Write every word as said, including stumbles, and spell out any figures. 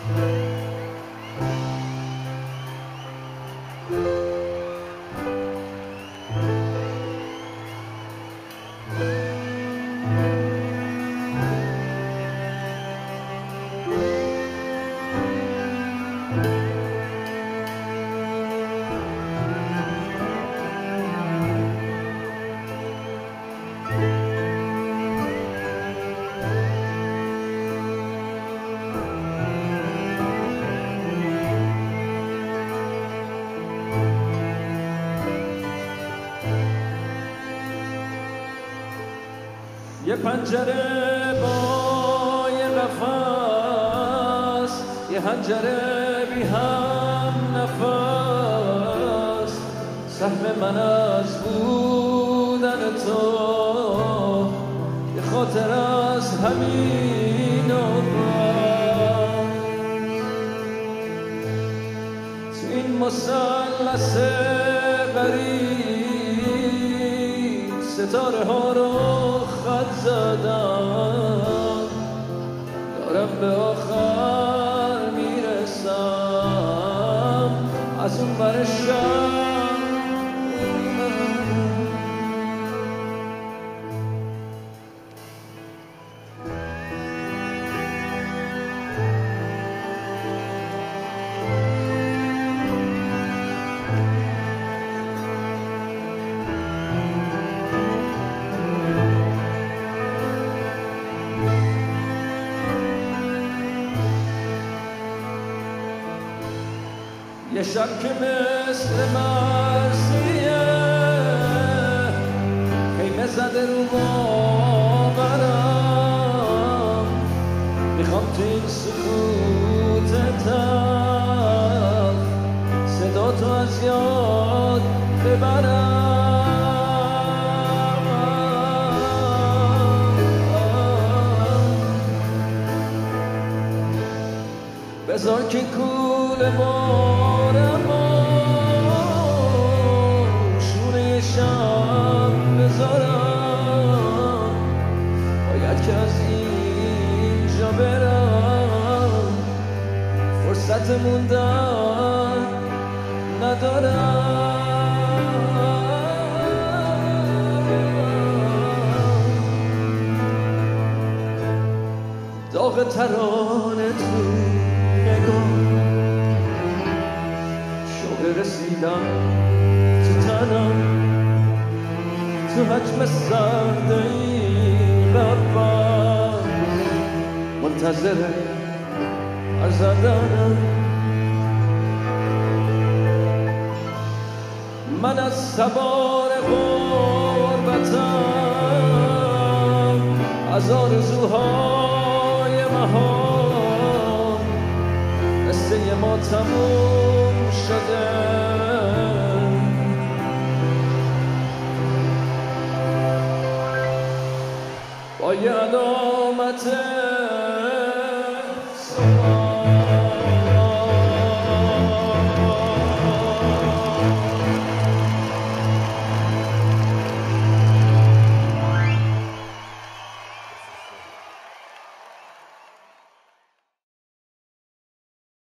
یه پنجره با یه قفس، یه حنجره بی هم نفس، سهم من از بودن تو یه خاطر از همین آقا. تو این مثلث غریب ستاره ها رو خط زدم، دارم به آخر میرسم از اون بر شب. یه شب که مثل مرسیه خیمه زده رو باورم، میخوام تو این سکوت تلخ صدا تو از یاد ببرم. بذار که کوله بارم و شونه شب بذارم، باید که از اینجا برم، فرصت موندن ندارم. داغ ترانه تو نگاه، شوق رسیدم تو تنم، تو حجم سرد این قلبم منتظر هر زدنم. من از سوار غربتم، از آرزوهای مهان، قصه ما تموم شده. با یه علامت